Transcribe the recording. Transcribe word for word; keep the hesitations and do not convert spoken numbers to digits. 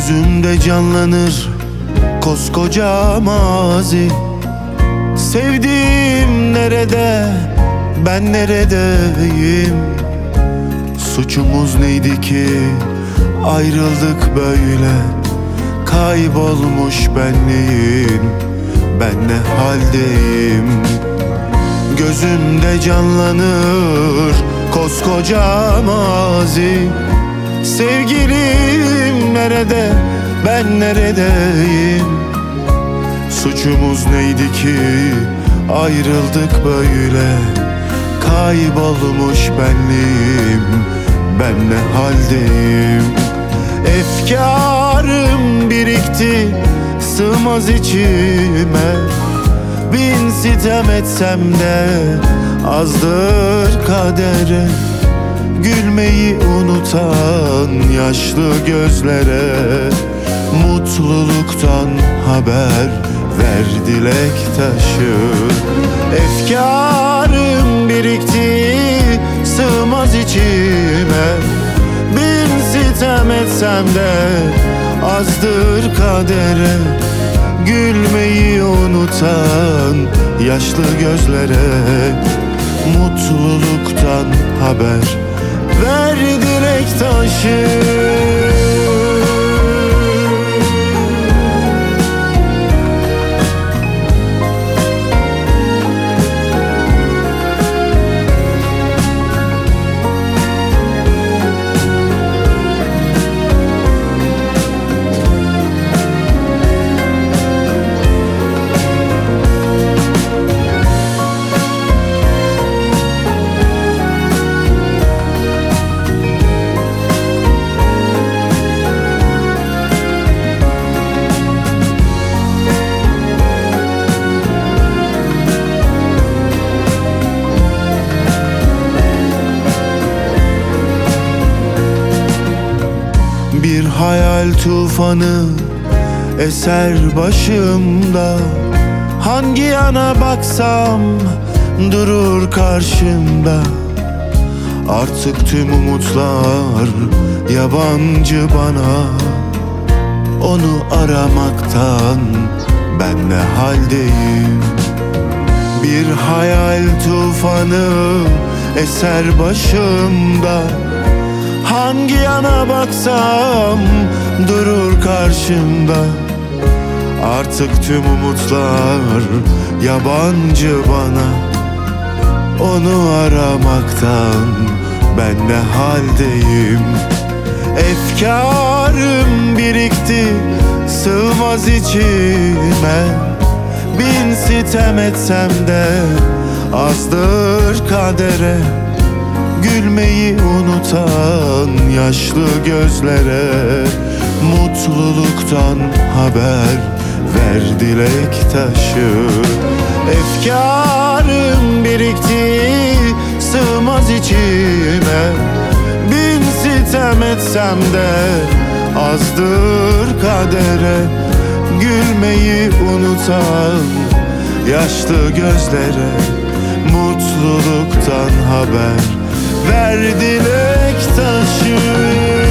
Gözümde canlanır koskoca mazi. Sevdiğim nerede, ben neredeyim? Suçumuz neydi ki ayrıldık böyle? Kaybolmuş benliğim, ben ne haldeyim? Gözümde canlanır koskoca mazi. Sevgilim nerede, ben neredeyim? Suçumuz neydi ki ayrıldık böyle? Kaybolmuş benliğim, ben ne haldeyim? Efkarım birikti, sığmaz içime. Bin sitem etsem de azdır kadere. Gülmeyi unutan yaşlı gözlere mutluluktan haber ver dilek taşı. Efkarım birikti, sığmaz içime. Bin sitem etsem de azdır kadere. Gülmeyi unutan yaşlı gözlere mutluluktan haber ver dilek taşı. Bir hayal tufanı eser başımda. Hangi yana baksam durur karşımda. Artık tüm umutlar yabancı bana. Onu aramaktan ben ne haldeyim? Bir hayal tufanı eser başımda. Hangi yana baksam durur karşımda. Artık tüm umutlar yabancı bana. Onu aramaktan ben ne haldeyim? Efkarım birikti, sığmaz içime. Bin sitem etsem de azdır kadere. Gülmeyi unutan yaşlı gözlere mutluluktan haber ver dilek taşı. Efkarım birikti, sığmaz içime. Bin sitem etsem de azdır kadere. Gülmeyi unutan yaşlı gözlere mutluluktan haber ver dilek taşı.